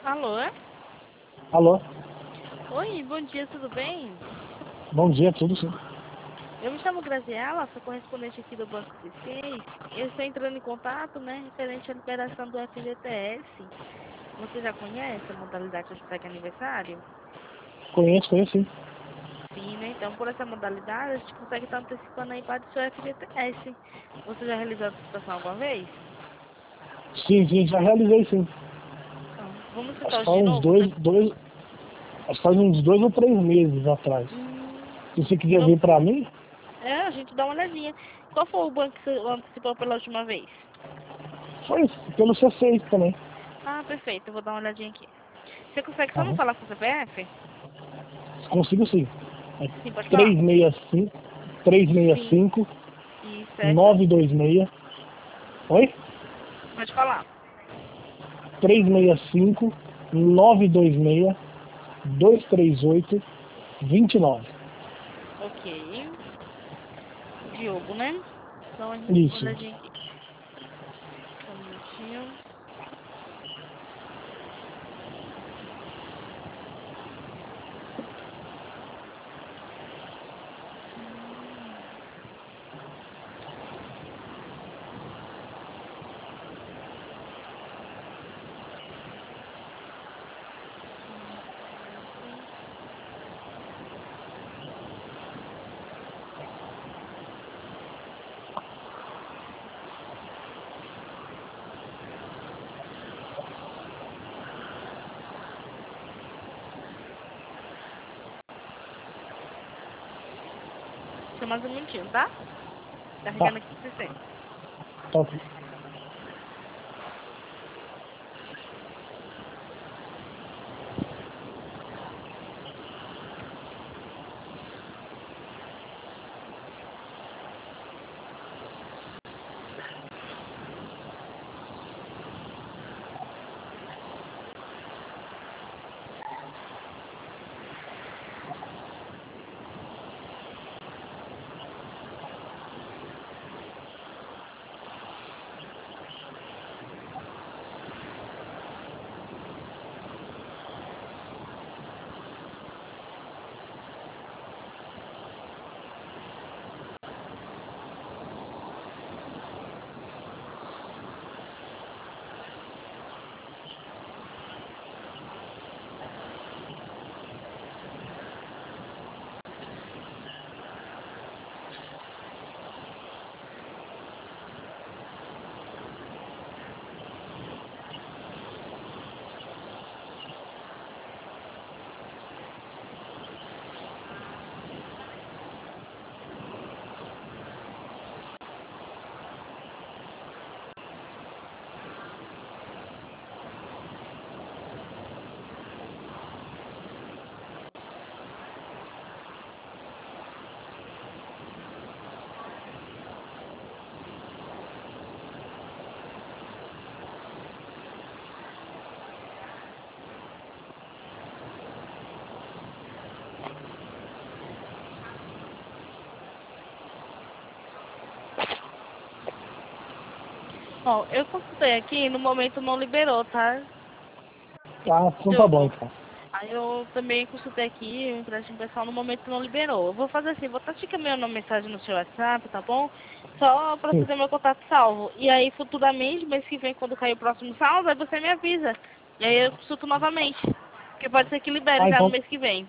Alô? Alô? Oi, bom dia, tudo bem? Bom dia, tudo sim. Eu me chamo Graziela, sou correspondente aqui do Banco C6. Eu estou entrando em contato, referente à liberação do FGTS. Você já conhece a modalidade de hashtag aniversário? Conheço sim. Sim, né? Então, por essa modalidade, a gente consegue estar antecipando aí para o seu FGTS. Você já realizou a antecipação alguma vez? Sim, já realizei sim. Não. Vamos Acho citar que hoje de faz novo? acho que faz uns 2 ou 3 meses atrás. Se você quiser Vamos... vir pra mim, a gente dá uma olhadinha. Qual foi o banco que você antecipou pela última vez? foi pelo C6 também. Ah, perfeito, eu vou dar uma olhadinha aqui. Você consegue só me Aham. falar seu CPF? Consigo sim. É Sim, pode falar. 365, 365 Sim. E certo? 926. Oi? Pode falar. 365 926 238 29. Ok. Diogo, né? Dá uma Isso. olhadinha aqui. Só um minutinho. Deixa mais um minutinho, tá? Tá. Carregando aqui no sistema. Top. Ó, eu consultei aqui, no momento não liberou, tá? Tá, então tá bom Diogo. então. Aí eu também consultei aqui, o empréstimo pessoal no momento não liberou. Eu vou fazer assim, vou estar te caminhando uma mensagem no seu WhatsApp, tá bom? Só pra você Sim. ter meu contato salvo. E aí futuramente, mês que vem, quando cair o próximo saldo, aí você me avisa. E aí eu consulto novamente. Porque pode ser que libere Ah, já no então, mês que vem.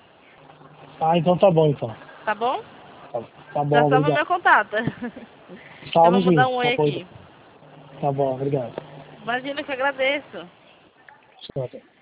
tá bom então. Tá bom? Tá, tá Já bom, salva obrigado. meu contato. Eu vou Salve sim. mandar um oi aqui. Tá bom, obrigado. Imagina que eu agradeço. Tchau, tchau.